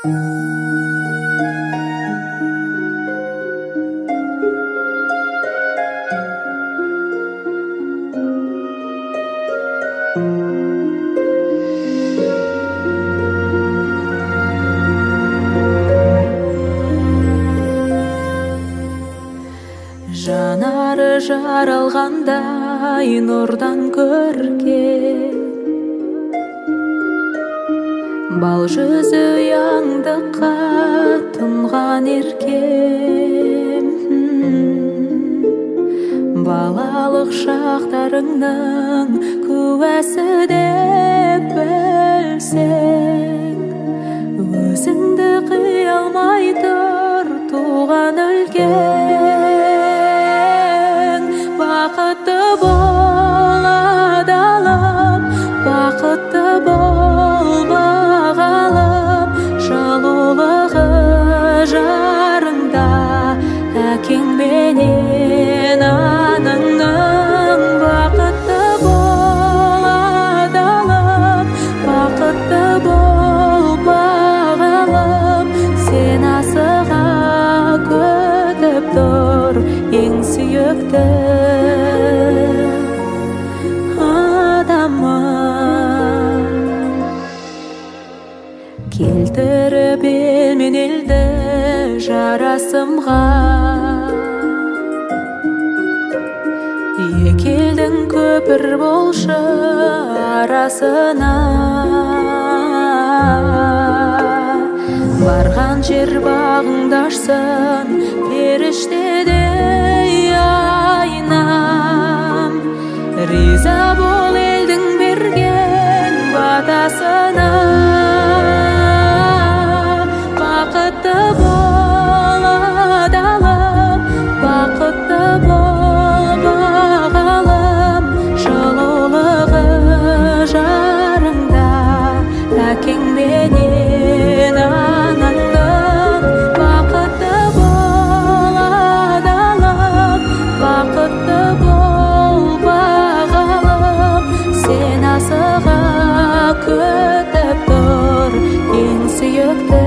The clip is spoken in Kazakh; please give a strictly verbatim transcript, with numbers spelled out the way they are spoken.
Жанары жаралғандай нұрдан көрген, бал жүзі ұяңдыққа тұнған еркем. Балалық шақтарыңның куәсі деп білсең, өзіңді қия алмай тұр туған өлкең. Бақытты бол адалым, бақытты бол бағалым, жылулығы жарыңда әкең менен анаңның. Бақытты бол адалым, бақытты бол бағалым, сен асыға күтіп тұр ең сүйікті адамым. Келтіріп ел мен елді жарасымға, екі елдің көпір болшы арасына. Барған жер бағыңды ашсын періштедей айнам. Риза бол елдің берген батасына. Бақытты бол адалым, бақытты бол бағалым, жылулығы жарыңда әкең менен анаңның. Бақытты бол адалым, бақытты бол бағалым, сен асыға күтіп тұр ең сүйікті